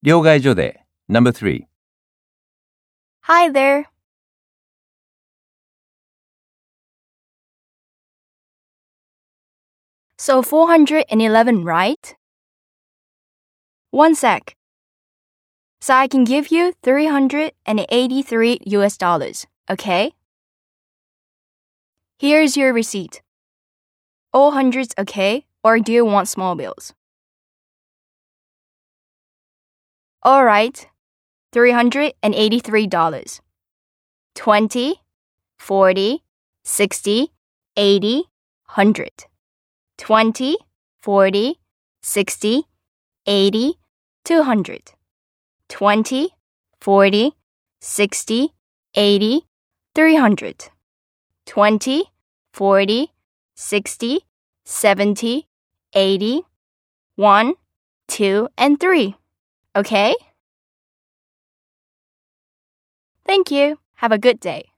了解所で Number 3 Hi there. So 411, right? One sec. So I can give you $383, okay? Here's your receipt. All hundreds, okay? Or do you want small bills? All right. $383. 20, 40, 60, 80, 100. 20, 40, 60, 80, 200. 20, 40, 60, 80, 300. 20, 40, 60, 70, 80, 1, 2, and 3. Okay? Thank you. Have a good day.